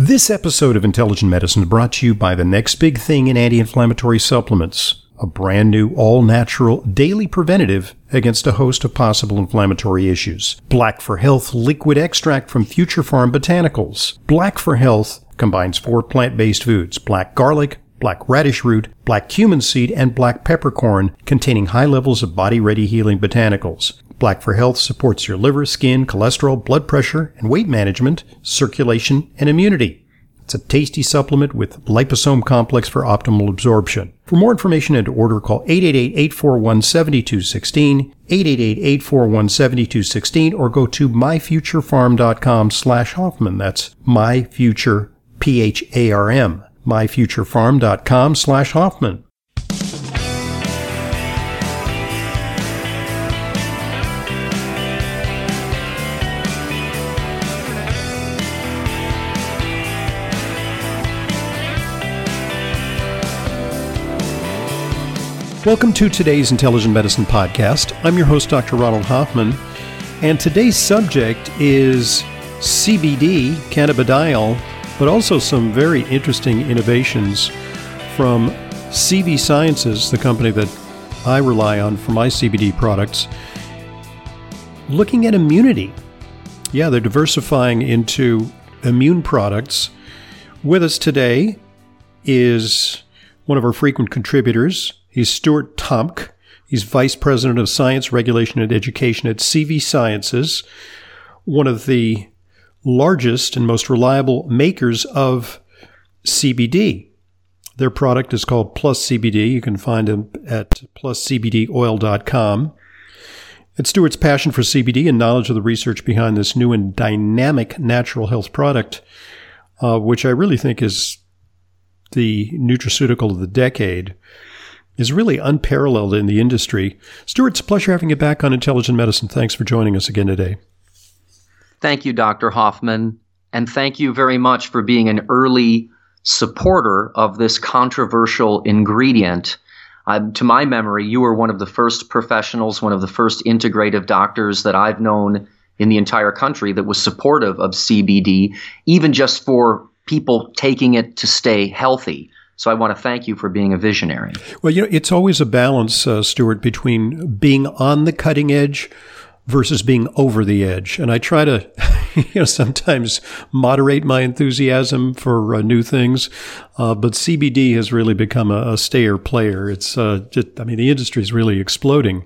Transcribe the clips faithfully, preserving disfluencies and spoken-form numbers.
This episode of Intelligent Medicine is brought to you by the next big thing in anti-inflammatory supplements, a brand new all-natural daily preventative against a host of possible inflammatory issues. Black for Health liquid extract from Future Farm Botanicals. Black for Health combines four plant-based foods: black garlic, black radish root, black cumin seed, and black peppercorn, containing high levels of body-ready healing botanicals. Black for Health supports your liver, skin, cholesterol, blood pressure, and weight management, circulation, and immunity. It's a tasty supplement with liposome complex for optimal absorption. For more information and to order, call eight eight eight, eight four one, seven two one six, eight eight eight, eight four one, seven two one six, or go to myfuturefarm.com slash Hoffman. That's myfuture, P H A R M, myfuturefarm.com slash Hoffman. Welcome to today's Intelligent Medicine Podcast. I'm your host, Doctor Ronald Hoffman, and today's subject is C B D, cannabidiol, but also some very interesting innovations from C V Sciences, the company that I rely on for my C B D products, looking at immunity. Yeah, they're diversifying into immune products. With us today is one of our frequent contributors. He's Stuart Tomc. He's Vice President of Science, Regulation, and Education at C V Sciences, one of the largest and most reliable makers of C B D. Their product is called Plus C B D. You can find them at plus c b d oil dot com. And Stuart's passion for C B D and knowledge of the research behind this new and dynamic natural health product, uh, which I really think is the nutraceutical of the decade, is really unparalleled in the industry. Stuart, it's a pleasure having you back on Intelligent Medicine. Thanks for joining us again today. Thank you, Doctor Hoffman, and thank you very much for being an early supporter of this controversial ingredient. Uh, to my memory, you were one of the first professionals, one of the first integrative doctors that I've known in the entire country that was supportive of C B D, even just for people taking it to stay healthy. So I want to thank you for being a visionary. Well, you know, it's always a balance, uh, Stuart, between being on the cutting edge versus being over the edge. And I try to, you know, sometimes moderate my enthusiasm for uh, new things. Uh, but C B D has really become a, a stayer player. It's, uh, just, I mean, the industry is really exploding.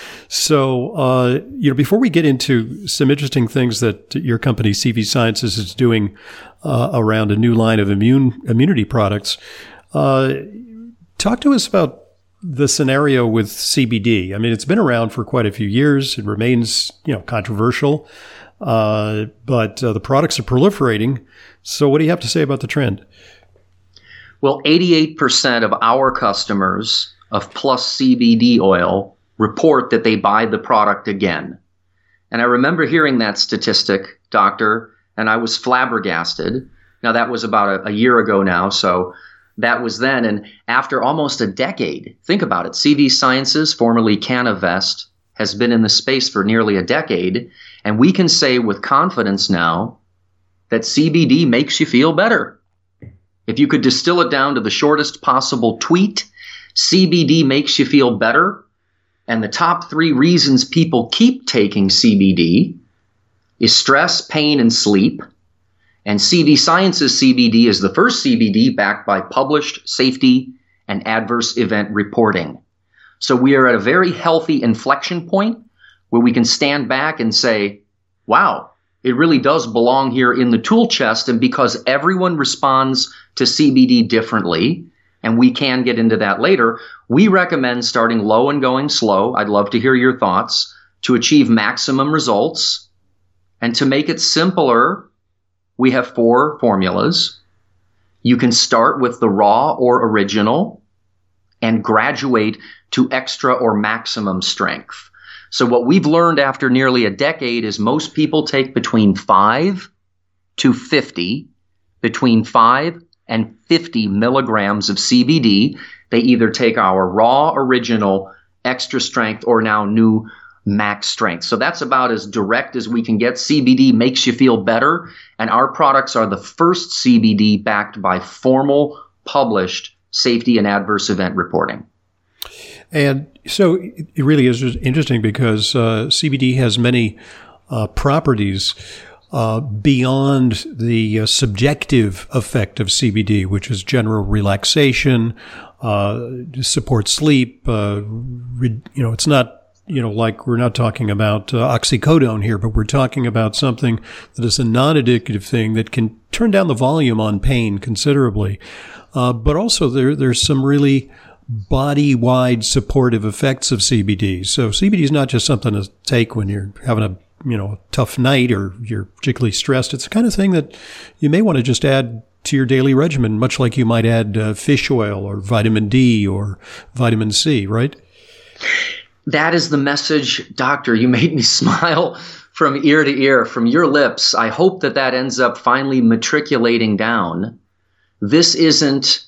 So, uh, you know, before we get into some interesting things that your company, C V Sciences, is doing uh, around a new line of immune immunity products, uh, talk to us about the scenario with C B D. I mean, it's been around for quite a few years. It remains, you know, controversial, uh, but uh, the products are proliferating. So what do you have to say about the trend? Well, eighty-eight percent of our customers of Plus C B D oil report that they buy the product again. And I remember hearing that statistic, Doctor, and I was flabbergasted. Now, that was about a, a year ago now, so that was then. And after almost a decade, think about it, C V Sciences, formerly Cannavest, has been in the space for nearly a decade. And we can say with confidence now that C B D makes you feel better. If you could distill it down to the shortest possible tweet, C B D makes you feel better. And the top three reasons people keep taking C B D is stress, pain, and sleep. And C V Sciences C B D is the first C B D backed by published safety and adverse event reporting. So we are at a very healthy inflection point where we can stand back and say, wow, it really does belong here in the tool chest. And because everyone responds to C B D differently, and we can get into that later, we recommend starting low and going slow. I'd love to hear your thoughts to achieve maximum results. And to make it simpler, we have four formulas. You can start with the raw or original and graduate to extra or maximum strength. So what we've learned after nearly a decade is most people take between five to fifty, between five and fifty milligrams of C B D. They either take our raw, original, extra strength, or now new max strength. So that's about as direct as we can get. C B D makes you feel better, and our products are the first C B D backed by formal, published safety and adverse event reporting. And so it really is interesting because uh, C B D has many uh, properties uh, beyond the uh, subjective effect of C B D, which is general relaxation, uh, support sleep. Uh, re- you know, it's not, you know, like we're not talking about uh, oxycodone here, but we're talking about something that is a non-addictive thing that can turn down the volume on pain considerably. Uh, but also there, there's some really body-wide supportive effects of C B D. So C B D is not just something to take when you're having a, you know, tough night or you're particularly stressed. It's the kind of thing that you may want to just add to your daily regimen, much like you might add uh, fish oil or vitamin D or vitamin C, right? That is the message, doctor. You made me smile from ear to ear, from your lips. I hope that that ends up finally matriculating down. This isn't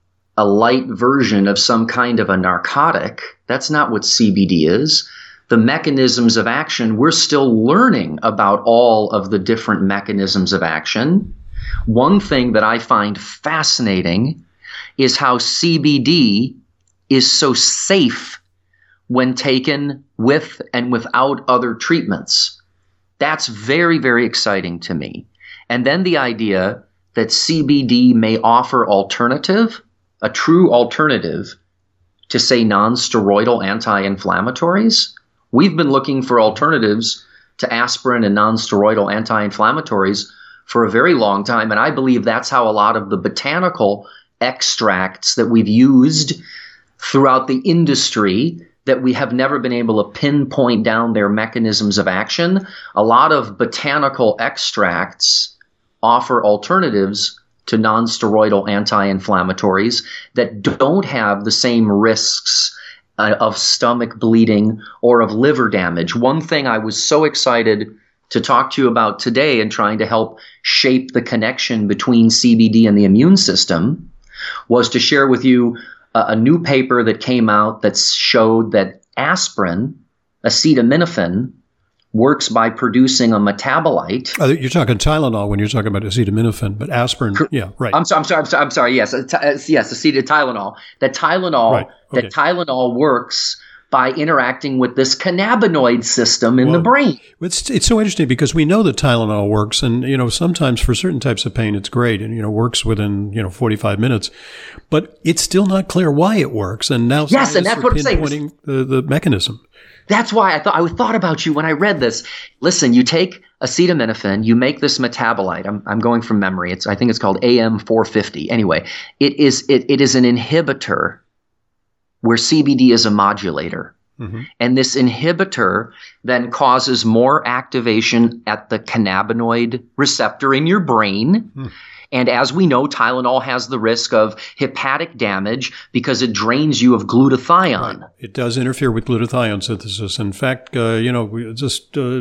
a light version of some kind of a narcotic. That's not what C B D is. The mechanisms of action, we're still learning about all of the different mechanisms of action. One thing that I find fascinating is how C B D is so safe when taken with and without other treatments. That's very, very exciting to me. And then the idea that C B D may offer alternative, a true alternative to, say, non-steroidal anti-inflammatories. We've been looking for alternatives to aspirin and non-steroidal anti-inflammatories for a very long time, and I believe that's how a lot of the botanical extracts that we've used throughout the industry that we have never been able to pinpoint down their mechanisms of action. A lot of botanical extracts offer alternatives to non-steroidal anti-inflammatories that don't have the same risks uh, of stomach bleeding or of liver damage. One thing I was so excited to talk to you about today and trying to help shape the connection between C B D and the immune system was to share with you a, a new paper that came out that showed that aspirin, acetaminophen, works by producing a metabolite. Uh, you're talking Tylenol when you're talking about acetaminophen, but aspirin, yeah, right. I'm, so, I'm sorry, I'm sorry, I'm sorry, yes, uh, yes, acetyl Tylenol. That Tylenol, right. okay. that Tylenol works by interacting with this cannabinoid system in well, the brain. It's it's so interesting because we know that Tylenol works, and you know sometimes for certain types of pain it's great, and you know works within you know forty-five minutes, but it's still not clear why it works. And now yes, and that's what I'm saying. Pinpointing the, the mechanism. That's why I thought I thought about you when I read this. Listen, you take acetaminophen, you make this metabolite. I'm I'm going from memory. It's I think it's called A M four fifty. Anyway, it is it it is an inhibitor where C B D is a modulator. Mm-hmm. And this inhibitor then causes more activation at the cannabinoid receptor in your brain. Mm. And as we know, Tylenol has the risk of hepatic damage because it drains you of glutathione. Right. It does interfere with glutathione synthesis. In fact, uh, you know, we just uh,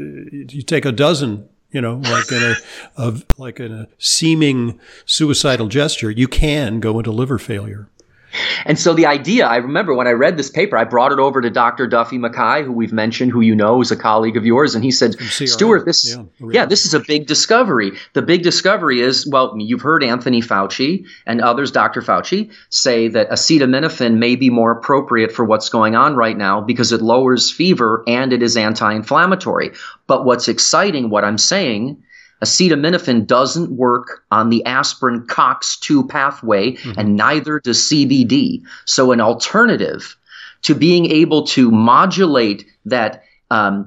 you take a dozen, you know, like in a of like in a seeming suicidal gesture, you can go into liver failure. And so the idea, I remember when I read this paper, I brought it over to Doctor Duffy Mackay, who we've mentioned, who you know is a colleague of yours, and he said, Stuart, this, yeah, yeah, this is a big discovery. The big discovery is, well, you've heard Anthony Fauci and others, Doctor Fauci, say that acetaminophen may be more appropriate for what's going on right now because it lowers fever and it is anti-inflammatory. But what's exciting, what I'm saying, acetaminophen doesn't work on the aspirin COX two pathway, mm-hmm. and neither does C B D. So an alternative to being able to modulate that um,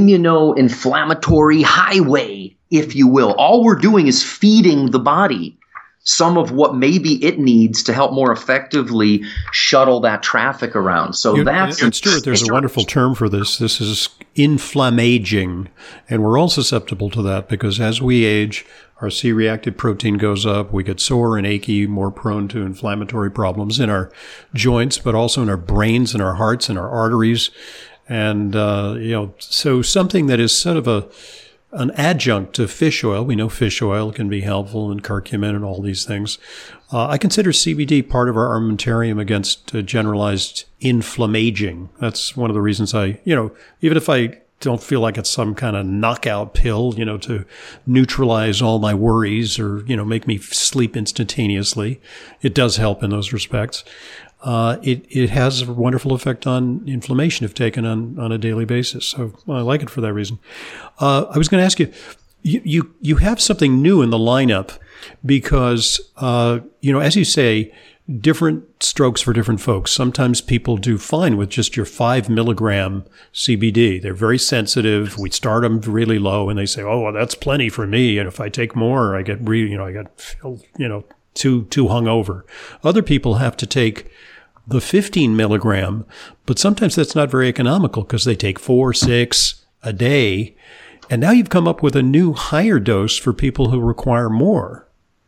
immunoinflammatory highway, if you will, all we're doing is feeding the body some of what maybe it needs to help more effectively shuttle that traffic around. So you, that's... And Stuart, there's a wonderful term for this. This is inflammaging. And we're all susceptible to that because as we age, our C-reactive protein goes up. We get sore and achy, more prone to inflammatory problems in our joints, but also in our brains and our hearts and our arteries. And, uh, you know, so something that is sort of a an adjunct to fish oil. We know fish oil can be helpful in curcumin and all these things. Uh, I consider C B D part of our armamentarium against uh, generalized inflammaging. That's one of the reasons I, you know, even if I don't feel like it's some kind of knockout pill, you know, to neutralize all my worries or, you know, make me sleep instantaneously, it does help in those respects. Uh, it, it has a wonderful effect on inflammation if taken on, on a daily basis. So I like it for that reason. Uh, I was going to ask you, you, you, you have something new in the lineup because, uh, you know, as you say, different strokes for different folks. Sometimes people do fine with just your five milligram C B D. They're very sensitive. We start them really low and they say, oh, well, that's plenty for me. And if I take more, I get really, you know, I get, you know, too, too hungover. Other people have to take the fifteen milligram, but sometimes that's not very economical because they take four, six a day. And now you've come up with a new higher dose for people who require more.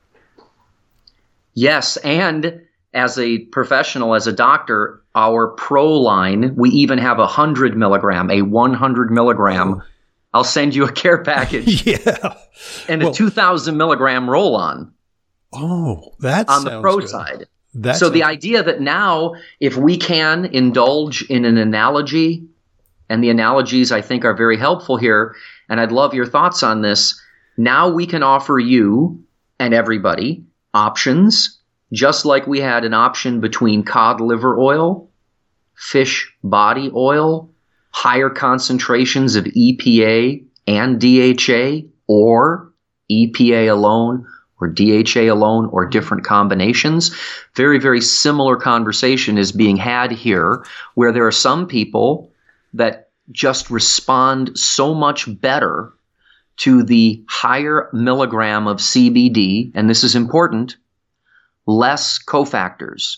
Yes. And as a professional, as a doctor, our pro line, we even have a hundred milligram, a one hundred milligram. I'll send you a care package. Yeah. And a well, two thousand milligram roll on. Oh, that's on the pro good. side. That so the sounds- idea that now, if we can indulge in an analogy, and the analogies I think are very helpful here, and I'd love your thoughts on this. Now we can offer you and everybody options, just like we had an option between cod liver oil, fish body oil, higher concentrations of E P A and D H A, or E P A alone, or D H A alone, or different combinations. Very, very similar conversation is being had here, where there are some people that just respond so much better to the higher milligram of C B D, and this is important, less cofactors,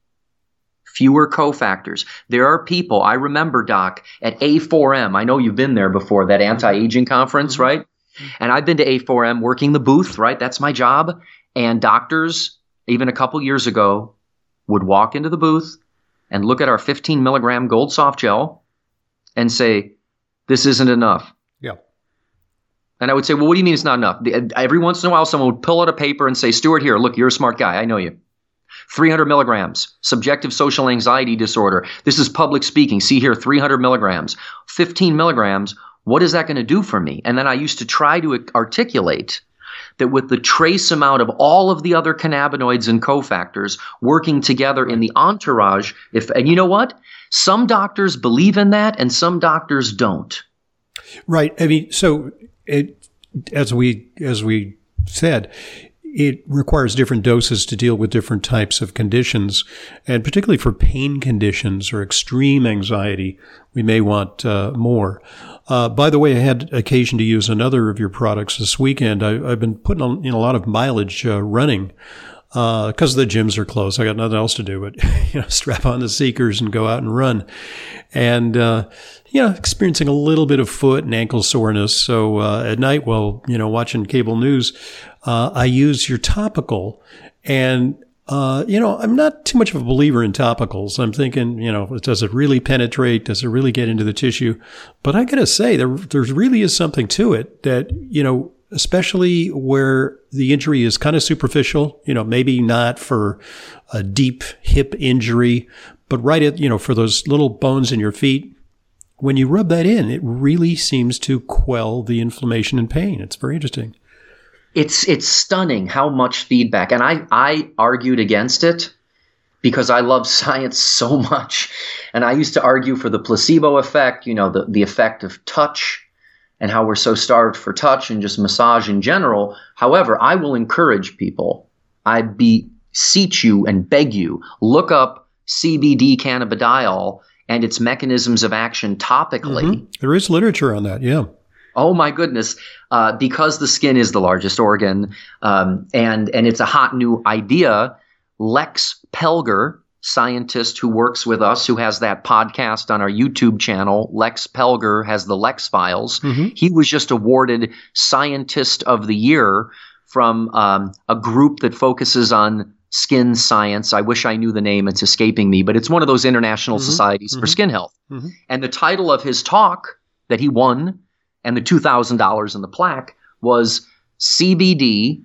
fewer cofactors. There are people, I remember, Doc, at A four M, I know you've been there before, that anti-aging conference, mm-hmm. right? And I've been to A four M working the booth, right? That's my job. And doctors, even a couple years ago, would walk into the booth and look at our fifteen milligram gold soft gel and say, this isn't enough. Yeah. And I would say, well, what do you mean it's not enough? Every once in a while, someone would pull out a paper and say, Stuart, here, look, you're a smart guy. I know you. three hundred milligrams, subjective social anxiety disorder. This is public speaking. See here, three hundred milligrams, fifteen milligrams. What is that going to do for me? And then I used to try to articulate that with the trace amount of all of the other cannabinoids and cofactors working together in the entourage, if and you know what? Some doctors believe in that and some doctors don't. Right. I mean, so it, as we as we said, it requires different doses to deal with different types of conditions, and particularly for pain conditions or extreme anxiety, we may want uh, more. Uh, by the way, I had occasion to use another of your products this weekend. I, I've been putting on, in a lot of mileage uh, running because uh, the gyms are closed. I got nothing else to do but you know, strap on the Seekers and go out and run. And, uh, you know, experiencing a little bit of foot and ankle soreness. So uh, at night, while, you know, watching cable news, uh, I use your topical. And, uh, you know, I'm not too much of a believer in topicals. I'm thinking, you know, does it really penetrate? Does it really get into the tissue? But I got to say, there there really is something to it that, you know, especially where the injury is kind of superficial, you know, maybe not for a deep hip injury, but right at, you know, for those little bones in your feet, when you rub that in, it really seems to quell the inflammation and pain. It's very interesting. It's it's stunning how much feedback. And I, I argued against it because I love science so much. And I used to argue for the placebo effect, you know, the, the effect of touch, and how we're so starved for touch and just massage in general. However, I will encourage people, I beseech you and beg you, look up C B D cannabidiol and its mechanisms of action topically. Mm-hmm. There is literature on that, yeah. Oh my goodness, uh, because the skin is the largest organ, um, and, and it's a hot new idea, Lex Pelger, scientist who works with us, who has that podcast on our YouTube channel, Lex Pelger has the Lex Files. Mm-hmm. He was just awarded Scientist of the Year from um, a group that focuses on skin science. I wish I knew the name. It's escaping me, but it's one of those international mm-hmm. societies mm-hmm. for skin health. Mm-hmm. And the title of his talk that he won and the two thousand dollars in the plaque was C B D,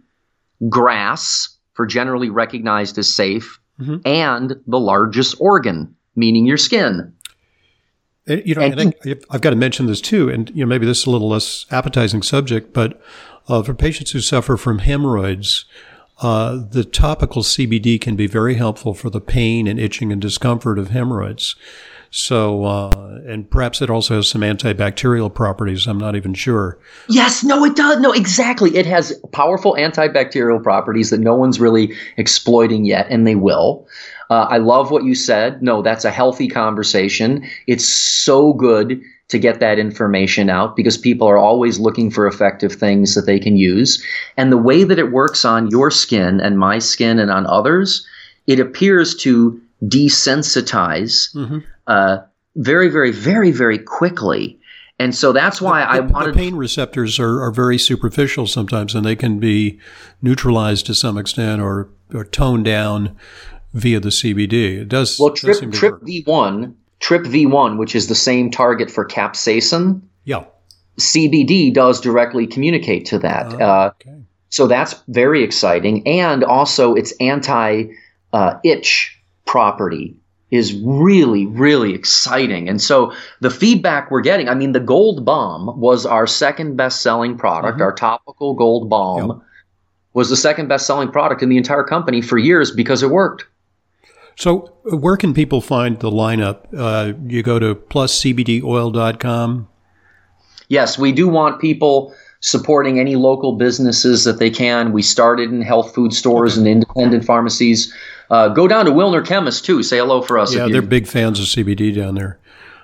grass, for generally recognized as safe, mm-hmm. and the largest organ, meaning your skin. And, you know, and and I, I've got to mention this too, and you know, maybe this is a little less appetizing subject, but uh, for patients who suffer from hemorrhoids, uh, the topical C B D can be very helpful for the pain and itching and discomfort of hemorrhoids. So, uh, and perhaps it also has some antibacterial properties. I'm not even sure. Yes, no, it does. No, exactly. It has powerful antibacterial properties that no one's really exploiting yet, and they will. Uh, I love what you said. No, that's a healthy conversation. It's so good to get that information out because people are always looking for effective things that they can use. And the way that it works on your skin and my skin and on others, it appears to desensitize mm-hmm. uh, very, very, very, very quickly. And so that's why the, I the, wanted... The pain receptors are, are very superficial sometimes, and they can be neutralized to some extent or, or toned down via the C B D. It does. Well, Trip, does Trip V one, Trip V one, which is the same target for capsaicin, yeah, C B D does directly communicate to that. Oh, uh, okay. So that's very exciting. And also its anti-itch uh, property is really, really exciting. And so the feedback we're getting, I mean, the Gold Balm was our second best-selling product. Mm-hmm. Our topical Gold Balm yep. was the second best-selling product in the entire company for years because it worked. So where can people find the lineup? Uh, you go to plus c b d oil dot com? Yes, we do want people supporting any local businesses that they can. We started in health food stores okay. and independent pharmacies. Uh, go down to Wilner Chemist, too. Say hello for us. Yeah, they're big fans of C B D down there.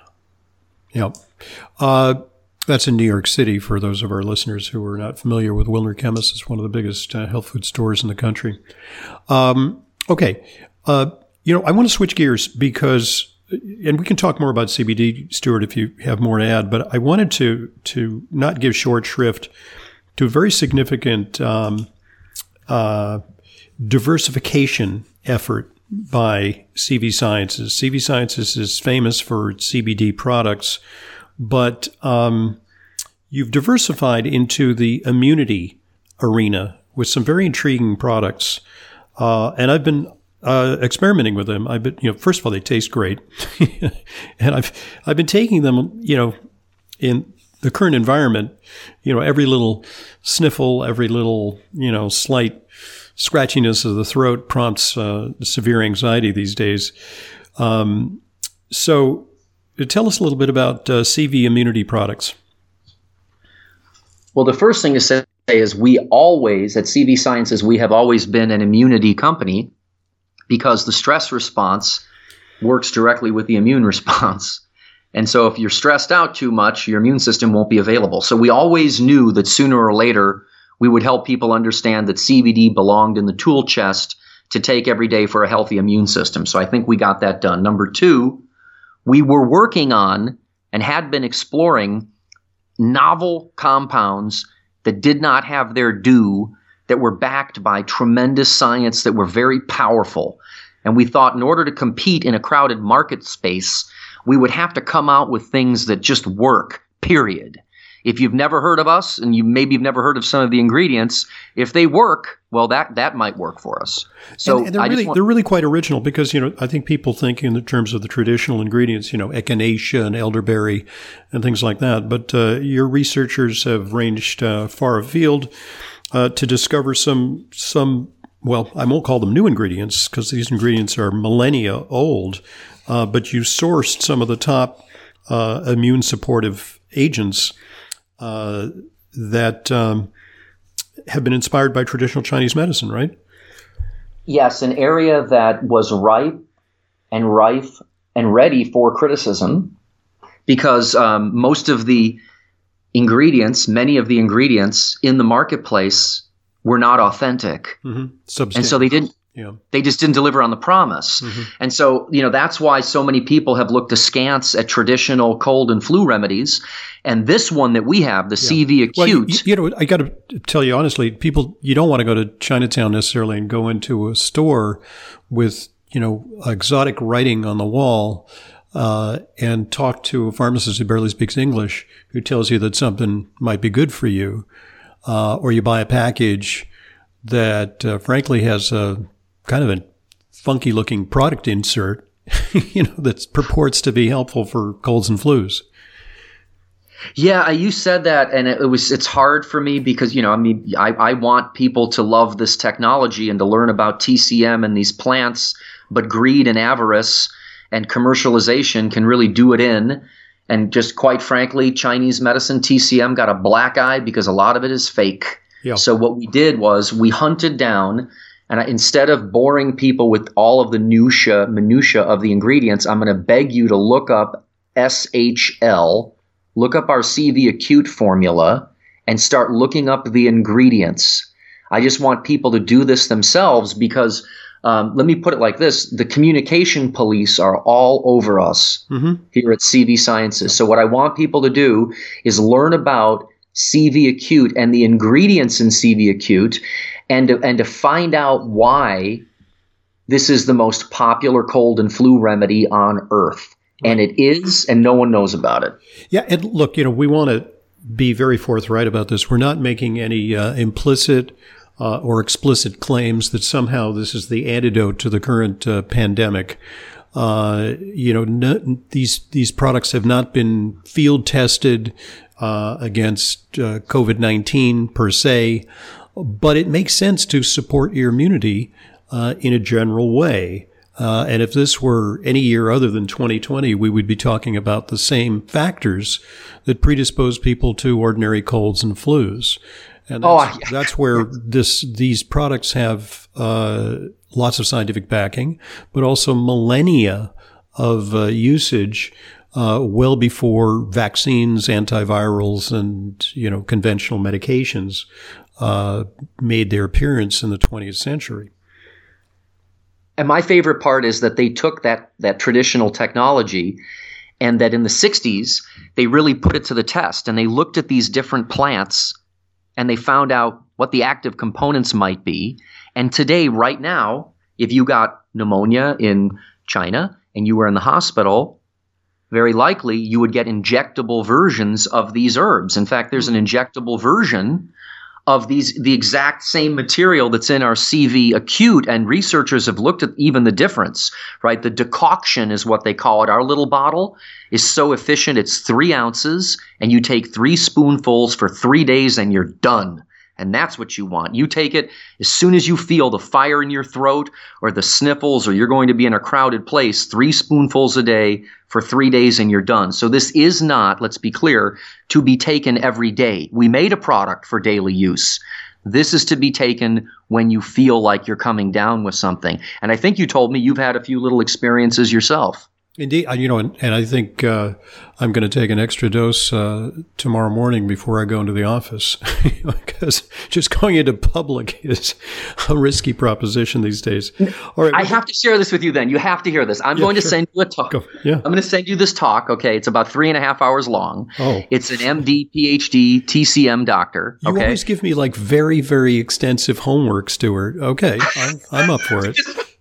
Yeah. Uh, that's in New York City for those of our listeners who are not familiar with Wilner Chemist. It's one of the biggest uh, health food stores in the country. Um, okay. Uh, you know, I want to switch gears because, and we can talk more about C B D, Stuart, if you have more to add, but I wanted to to not give short shrift to a very significant um, uh, diversification effort by C V Sciences. C V Sciences is famous for C B D products, but um, you've diversified into the immunity arena with some very intriguing products. Uh, and I've been uh, experimenting with them. I've been, you know, first of all, they taste great, and I've I've been taking them, you know, in the current environment. You know, every little sniffle, every little, you know, slight scratchiness of the throat prompts uh, severe anxiety these days. Um, so, tell us a little bit about uh, C V immunity products. Well, the first thing to say is we always, at C V Sciences, we have always been an immunity company because the stress response works directly with the immune response. And so if you're stressed out too much, your immune system won't be available. So we always knew that sooner or later we would help people understand that C B D belonged in the tool chest to take every day for a healthy immune system. So I think we got that done. Number two, we were working on and had been exploring novel compounds that did not have their due, that were backed by tremendous science, that were very powerful. And we thought in order to compete in a crowded market space, we would have to come out with things that just work, period. If you've never heard of us, and you maybe you've never heard of some of the ingredients, if they work, well, that that might work for us. So and, and they're I really just want- they're really quite original because, you know, I think people think in the terms of the traditional ingredients, you know, echinacea and elderberry and things like that. But uh, your researchers have ranged uh, far afield uh, to discover some some. Well, I won't call them new ingredients because these ingredients are millennia old. Uh, but you sourced some of the top uh, immune supportive agents Uh, that um, have been inspired by traditional Chinese medicine, right? Yes, an area that was ripe and rife and ready for criticism because um, most of the ingredients, many of the ingredients in the marketplace were not authentic. Mm-hmm. And so they didn't. Yeah. They just didn't deliver on the promise. Mm-hmm. And so, you know, that's why so many people have looked askance at traditional cold and flu remedies. And this one that we have, the yeah. C V Acute. Well, you, you know, I got to tell you honestly, people, you don't want to go to Chinatown necessarily and go into a store with, you know, exotic writing on the wall uh, and talk to a pharmacist who barely speaks English who tells you that something might be good for you, uh, or you buy a package that uh, frankly has a kind of a funky looking product insert, you know, that purports to be helpful for colds and flus. Yeah, you said that, and it was it's hard for me because, you know, I mean, I, I want people to love this technology and to learn about T C M and these plants, but greed and avarice and commercialization can really do it in. And just quite frankly, Chinese medicine, T C M, got a black eye because a lot of it is fake. Yeah. So what we did was we hunted down, and I, instead of boring people with all of the minutia, minutia of the ingredients, I'm going to beg you to look up S H L, look up our C V Acute formula, and start looking up the ingredients. I just want people to do this themselves because, um, let me put it like this, the communication police are all over us mm-hmm. here at C V Sciences. So what I want people to do is learn about C V Acute and the ingredients in C V Acute, and to, and to find out why this is the most popular cold and flu remedy on earth. And it is, and no one knows about it. Yeah, and look, you know, we want to be very forthright about this. We're not making any uh, implicit uh, or explicit claims that somehow this is the antidote to the current uh, pandemic. Uh, you know, no, these these products have not been field tested uh, against uh, COVID nineteen per se, but it makes sense to support your immunity uh, in a general way. Uh, and if this were any year other than twenty twenty, we would be talking about the same factors that predispose people to ordinary colds and flus. And that's, oh, yeah. that's where this these products have uh, lots of scientific backing, but also millennia of uh, usage uh, well before vaccines, antivirals, and you know conventional medications uh, made their appearance in the twentieth century. And my favorite part is that they took that that traditional technology and that in the sixties, they really put it to the test. And they looked at these different plants and they found out what the active components might be. And today, right now, if you got pneumonia in China and you were in the hospital, very likely you would get injectable versions of these herbs. In fact, there's an injectable version of these, the exact same material that's in our C V Acute, and researchers have looked at even the difference, right? The decoction is what they call it. Our little bottle is so efficient, it's three ounces, and you take three spoonfuls for three days and you're done. And that's what you want. You take it as soon as you feel the fire in your throat or the sniffles, or you're going to be in a crowded place, three spoonfuls a day for three days and you're done. So this is not, let's be clear, to be taken every day. We made a product for daily use. This is to be taken when you feel like you're coming down with something. And I think you told me you've had a few little experiences yourself. Indeed. You know, and, and I think uh, I'm going to take an extra dose uh, tomorrow morning before I go into the office, because just going into public is a risky proposition these days. All right, I have to share this with you then. You have to hear this. I'm yeah, going to sure. send you a talk. Go. Yeah. I'm going to send you this talk, okay? It's about three and a half hours long. Oh. It's an M D, P H D, T C M doctor, okay? You always give me like very, very extensive homework, Stuart. Okay, I'm, I'm up for it.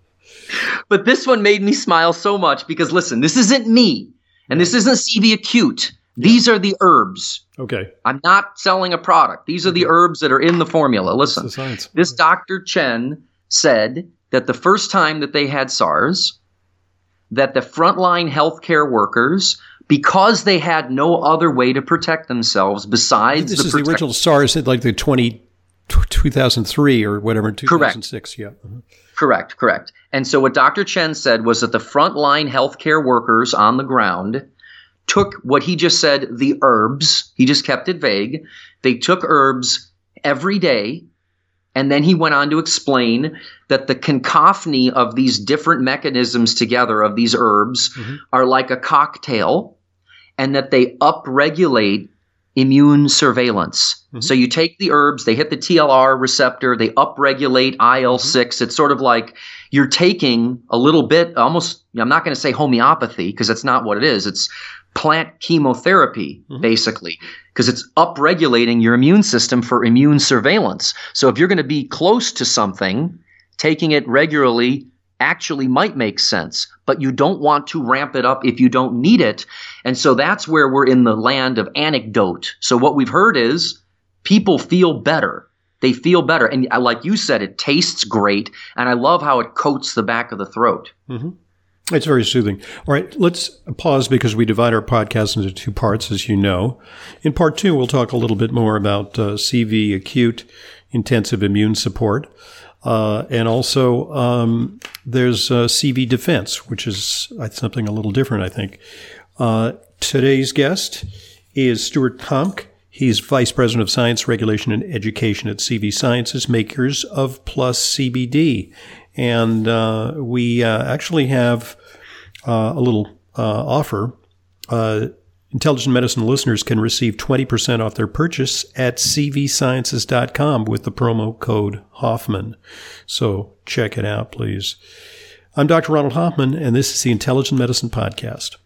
But this one made me smile so much because, listen, this isn't me, and this isn't C V Acute. These yeah. are the herbs. Okay. I'm not selling a product. These are the herbs that are in the formula. Listen, the science. This Doctor Chen said that the first time that they had SARS, that the frontline healthcare workers, because they had no other way to protect themselves besides this the is protect- the original SARS, like the twenty, two thousand three or whatever, two thousand six. Correct. Yeah. Uh-huh. Correct, correct. And so what Doctor Chen said was that the frontline healthcare workers on the ground took what he just said, the herbs. He just kept it vague. They took herbs every day. And then he went on to explain that the cacophony of these different mechanisms together of these herbs mm-hmm. are like a cocktail, and that they upregulate immune surveillance. Mm-hmm. So you take the herbs, they hit the T L R receptor, they upregulate I L six. Mm-hmm. It's sort of like you're taking a little bit, almost, I'm not going to say homeopathy because that's not what it is. It's plant chemotherapy, mm-hmm. basically, because it's upregulating your immune system for immune surveillance. So if you're going to be close to something, taking it regularly actually might make sense, but you don't want to ramp it up if you don't need it. And so that's where we're in the land of anecdote. So what we've heard is people feel better. They feel better. And like you said, it tastes great. And I love how it coats the back of the throat. Mm-hmm. It's very soothing. All right, let's pause because we divide our podcast into two parts, as you know. In part two, we'll talk a little bit more about uh, C V acute intensive immune support. Uh, and also, um, there's uh, C V defense, which is something a little different, I think. Uh, today's guest is Stuart Tomc. He's Vice President of Science, Regulation, and Education at C V Sciences, makers of Plus C B D. And uh, we uh, actually have uh, a little uh, offer. Uh, Intelligent Medicine listeners can receive twenty percent off their purchase at c v sciences dot com with the promo code Hoffman. So check it out, please. I'm Doctor Ronald Hoffman, and this is the Intelligent Medicine Podcast.